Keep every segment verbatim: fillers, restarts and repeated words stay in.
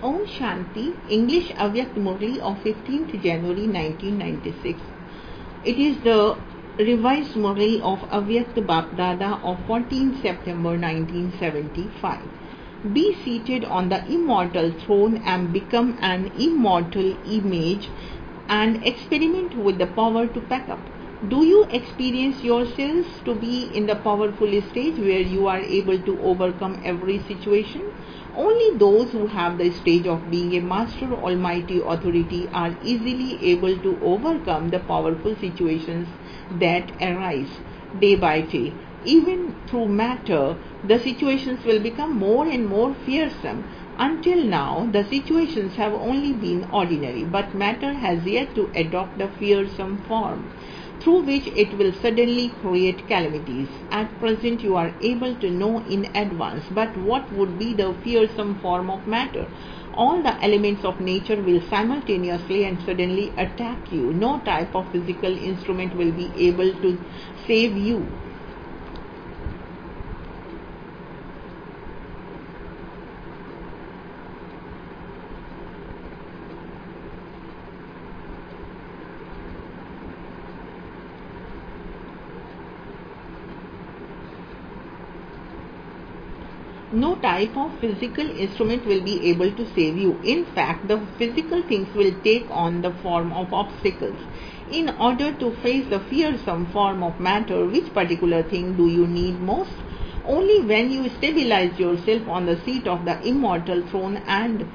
Om Shanti, English Avyakt Murli of fifteenth January nineteen ninety-six. It is the revised Murli of Avyakt Bapdada of fourteenth September nineteen seventy-five. Be seated on the immortal throne and become an immortal image and experiment with the power to pack up. Do you experience yourselves to be in the powerful stage where you are able to overcome every situation? Only those who have the stage of being a master almighty authority are easily able to overcome the powerful situations that arise day by day. Even through matter, the situations will become more and more fearsome. Until now, the situations have only been ordinary, but matter has yet to adopt the fearsome form, through which it will suddenly create calamities. At present you are able to know in advance, but what would be the fearsome form of matter? All the elements of nature will simultaneously and suddenly attack you. No type of physical instrument will be able to save you. No type of physical instrument will be able to save you. In fact, the physical things will take on the form of obstacles. In order to face the fearsome form of matter, which particular thing do you need most? Only when you stabilize yourself on the seat of the immortal throne and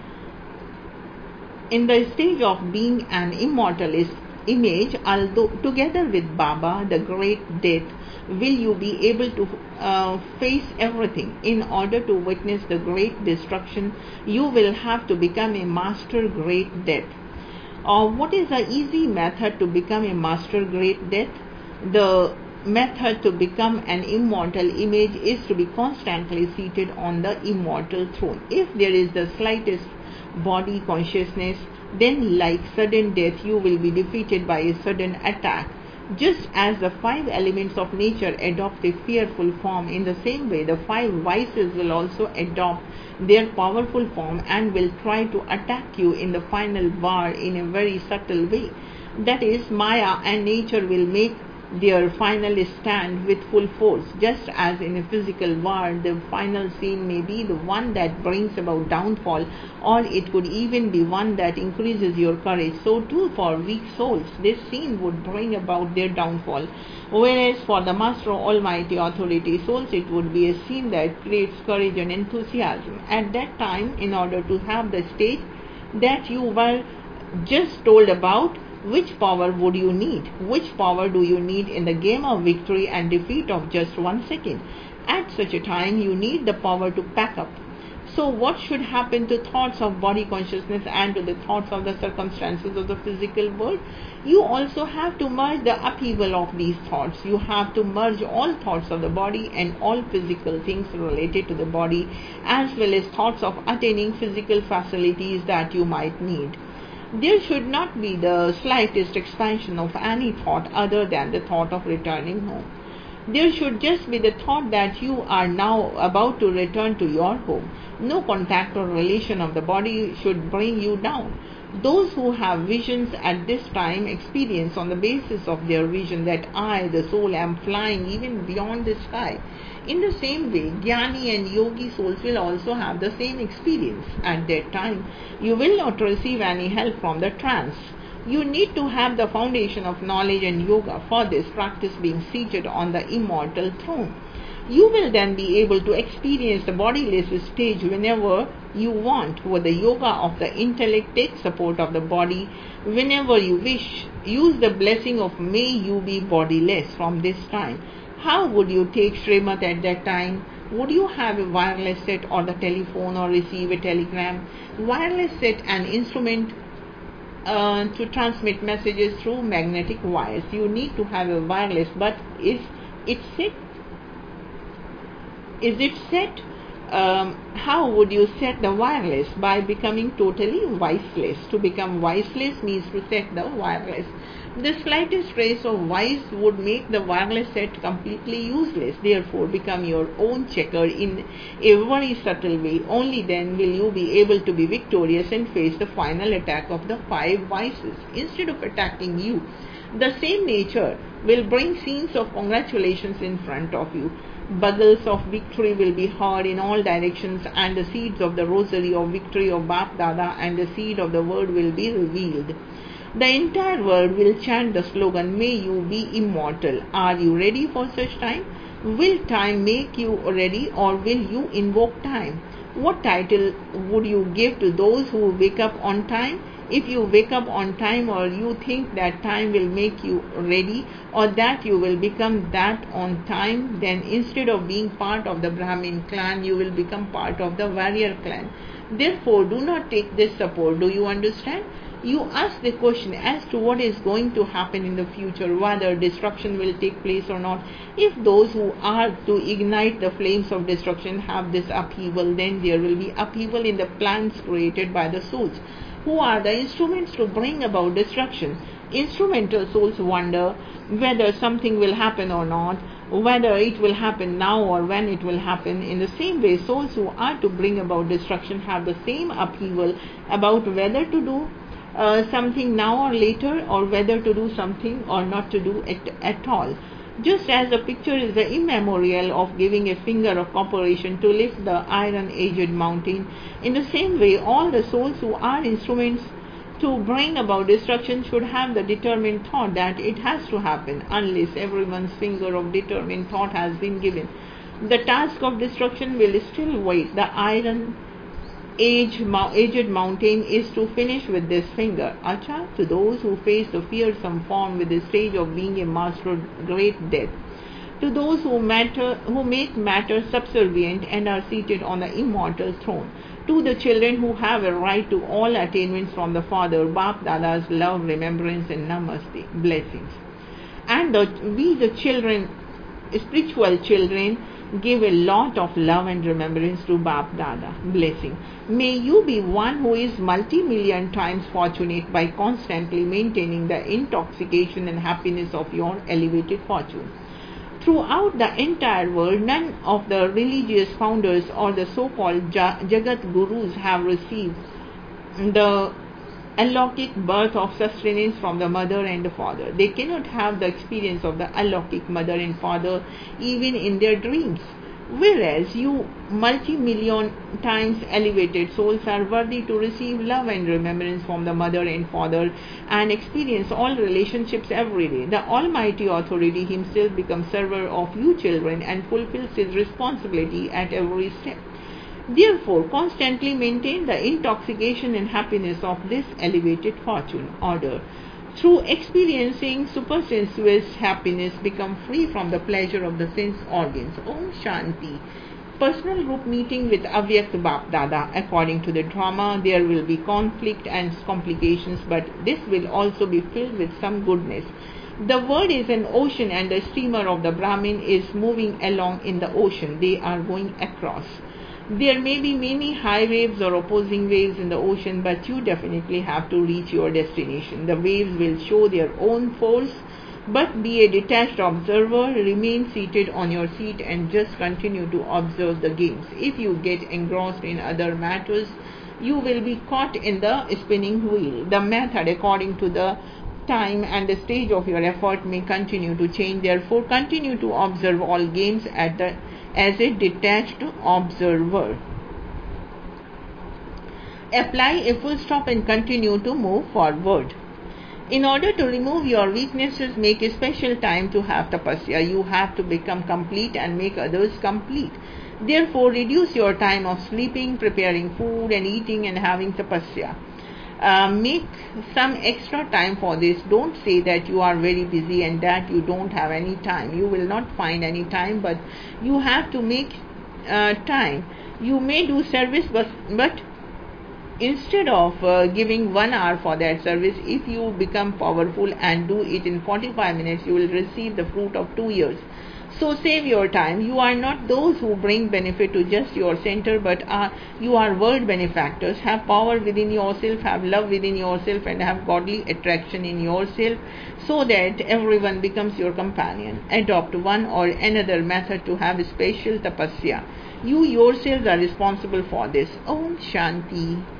in the stage of being an immortal image, although together with Baba, the great death, will you be able to uh, face everything. In order to witness the great destruction, you will have to become a master great death. Uh, what is the easy method to become a master great death? The method to become an immortal image is to be constantly seated on the immortal throne. If there is the slightest body consciousness, then like sudden death you will be defeated by a sudden attack. Just as the five elements of nature adopt a fearful form, in the same way the five vices will also adopt their powerful form and will try to attack you in the final war in a very subtle way. That is, Maya and nature will make their final stand with full force. Just as in a physical war, the final scene may be the one that brings about downfall, or it could even be one that increases your courage, so too for weak souls this scene would bring about their downfall. Whereas for the Master Almighty Authority souls, it would be a scene that creates courage and enthusiasm. At that time, in order to have the state that you were just told about, which power would you need? Which power do you need in the game of victory and defeat of just one second? At such a time, you need the power to pack up. So what should happen to thoughts of body consciousness and to the thoughts of the circumstances of the physical world? You also have to merge the upheaval of these thoughts. You have to merge all thoughts of the body and all physical things related to the body, as well as thoughts of attaining physical facilities that you might need. There should not be the slightest expansion of any thought other than the thought of returning home. There should just be the thought that you are now about to return to your home. No contact or relation of the body should bring you down. Those who have visions at this time experience on the basis of their vision that I, the soul, am flying even beyond the sky. In the same way, Jnani and Yogi souls will also have the same experience. At that time, you will not receive any help from the trance. You need to have the foundation of knowledge and yoga. For this, practice being seated on the immortal throne. You will then be able to experience the bodiless stage whenever you want. With the yoga of the intellect, take support of the body whenever you wish. Use the blessing of may you be bodiless from this time. How would you take Srimad at that time? Would you have a wireless set or the telephone or receive a telegram? Wireless set an instrument uh, to transmit messages through magnetic wires. You need to have a wireless, but is it set? Is it set? Um, how would you set the wireless? By becoming totally voiceless. To become voiceless means to set the wireless. The slightest trace of vice would make the wireless set completely useless. Therefore, become your own checker in a very subtle way. Only then will you be able to be victorious and face the final attack of the five vices. Instead of attacking you, the same nature will bring scenes of congratulations in front of you. Bugles of victory will be heard in all directions, and the seeds of the rosary of victory of Bap Dada and the seed of the word will be revealed. The entire world will chant the slogan, "May you be immortal." Are you ready for such time? Will time make you ready, or will you invoke time? What title would you give to those who wake up on time? If you wake up on time, or you think that time will make you ready, or that you will become that on time, then instead of being part of the Brahmin clan, you will become part of the warrior clan. Therefore, do not take this support. Do you understand? You ask the question as to what is going to happen in the future, whether destruction will take place or not. If those who are to ignite the flames of destruction have this upheaval, then there will be upheaval in the plans created by the souls, who are the instruments to bring about destruction. Instrumental souls wonder whether something will happen or not, whether it will happen now or when it will happen. In the same way, souls who are to bring about destruction have the same upheaval about whether to do uh, something now or later, or whether to do something or not to do it at all. Just as the picture is the immemorial of giving a finger of cooperation to lift the iron-aged mountain, in the same way all the souls who are instruments to bring about destruction should have the determined thought that it has to happen, unless everyone's finger of determined thought has been given. The task of destruction will still wait. The iron Age, aged mountain is to finish with this finger. Acha, to those who face the fearsome form with the stage of being a master of great death, to those who matter, who make matter subservient and are seated on the immortal throne, to the children who have a right to all attainments from the Father, Bap Dada's love, remembrance, and namaste, blessings. And the, we, the children, spiritual children, give a lot of love and remembrance to Bap Dada. Blessing. May you be one who is multi-million times fortunate by constantly maintaining the intoxication and happiness of your elevated fortune. Throughout the entire world, none of the religious founders or the so-called Jagat Gurus have received the alaukic birth of sustenance from the mother and the father. They cannot have the experience of the alaukic mother and father even in their dreams. Whereas you multi-million times elevated souls are worthy to receive love and remembrance from the mother and father and experience all relationships every day. The Almighty Authority Himself becomes server of you children and fulfills His responsibility at every step. Therefore, constantly maintain the intoxication and happiness of this elevated fortune order. Through experiencing supersensuous happiness, become free from the pleasure of the sense organs. Om Shanti. Personal group meeting with Avyakt Bap Dada. According to the drama, there will be conflict and complications, but this will also be filled with some goodness. The word is an ocean, and the steamer of the Brahmin is moving along in the ocean. They are going across. There may be many high waves or opposing waves in the ocean, but you definitely have to reach your destination. The waves will show their own force, but be a detached observer. Remain seated on your seat and just continue to observe the games. If you get engrossed in other matters, you will be caught in the spinning wheel. The method, according to the time and the stage of your effort, may continue to change. Therefore, continue to observe all games at the as a detached observer. Apply a full stop and continue to move forward. In order to remove your weaknesses, make a special time to have tapasya. You have to become complete and make others complete. Therefore, reduce your time of sleeping, preparing food, and eating and having tapasya. Uh, make some extra time for this. Don't say that you are very busy and that you don't have any time. You will not find any time, but you have to make uh, time. You may do service, but, but instead of uh, giving one hour for that service, if you become powerful and do it in forty-five minutes, you will receive the fruit of two years. So save your time. You are not those who bring benefit to just your center, but are you are world benefactors. Have power within yourself, have love within yourself, and have godly attraction in yourself, so that everyone becomes your companion. Adopt one or another method to have special tapasya. You yourselves are responsible for this. Om Shanti.